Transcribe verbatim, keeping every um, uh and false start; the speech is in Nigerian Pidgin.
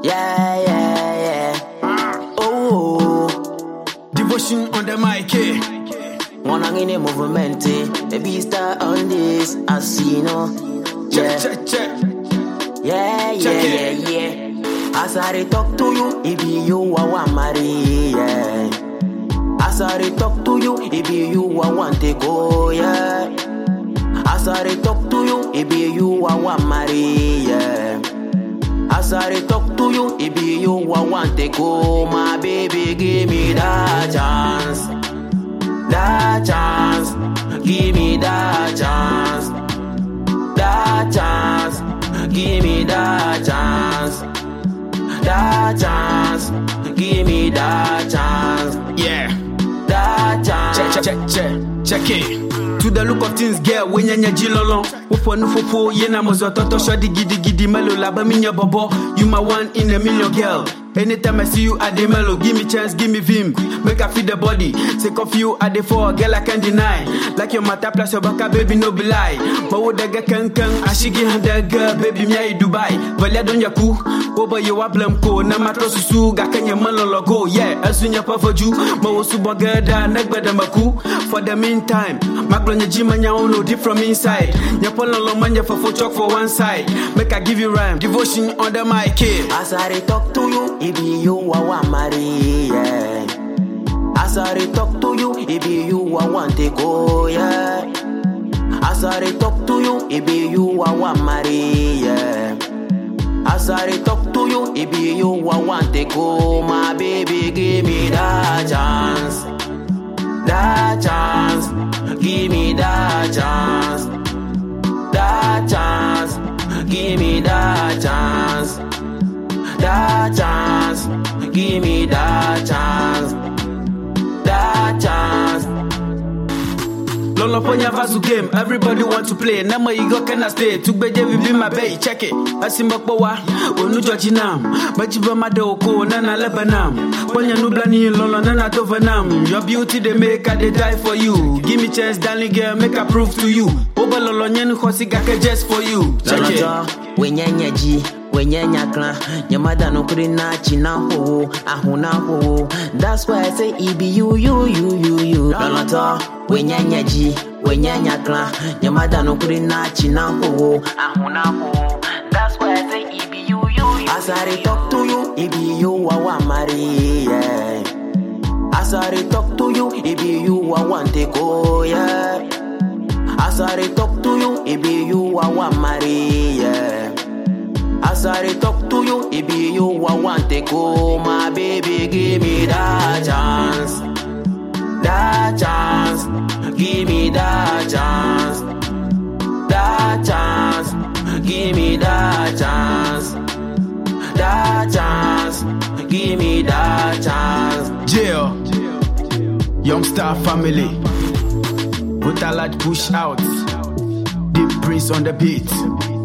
Yeah, yeah, yeah. Oh, Devotion on the mic, eh? one in a movement, the beast on this, I see no. Check, check, check. Yeah, yeah, Check yeah, it. yeah. As I talk to you, it be you I want marry, yeah. As I talk to you, it be you I want to go, yeah. As I talk to you, it be you I want marry, yeah. As I talk to you, it be you I want to go, my baby, give me that chance, that chance, give me that chance, that chance, give me that chance, that chance, give me that chance, Yeah. that chance. Check, check, check, check it. To the look of things, girl, when you're jilolong. Upo nufopo, yena mozo toto shodi gidi gidi melo laba minya bobo. You my one in a million, girl. Anytime I see you at the mellow, give me chance, give me vim. Make I feel the body. Sick of you at the four, girl, I can't deny. Like your mata plus your baka, baby, no be lie. But what the girl can can, I should give her the girl, baby, me I Dubai. Well, I don't yaku, over you a blam ko, na matro susu, gakanya malolo go, yeah, as soon as you for you, Mo subagada, negbada maku. For the meantime, Macron Jim and Yano deep from inside. Yapolo manja for for chalk for one side. Make I give you rhyme, devotion on the mic, eh? As I talk to you, it be you I want marry, yeah. As I talk to you, it be you I want to go, yeah. As I talk to you, it be you I want marry, yeah. As I talk to you, it be you I want to go, my baby, give me that chance, that chance, give me that chance, that chance, give me that chance. That chance, give me that chance, that chance. Lolo ponya vasu game, everybody want to play. Nama you go can I stay? To be there be my bay, check it. Asimba powa, onu jojinam. Majiba madoko, nana lebanam. Ponya nublani lolo nana tovanam. Your beauty they make, I they die for you. Give me chance, darling girl, make I prove to you. Oba lolo nyen khosi gake just for you. Check it. Wenyanya ji. Wenyanya klan, your mother no kuri na china ho, ahuna ho. That's why I say it be you, you, you, you, you. Loloto, wenyanya ji, wenyanya klan, your mother no kuri na china ho, ahuna ho. That's why I say it be you, you, you. As I talk to you, it be you I want marry, yeah. As I talk to you, it be you I want to go, yeah. As I talk to you, it be you I want marry, yeah. As I talk to you, it be you I want to go, my baby, give me that chance, that chance, give me that chance, that chance, give me that chance, that chance, give me that chance. Jail, Young Star Family, Butalad push out, Deep Prince on the beat.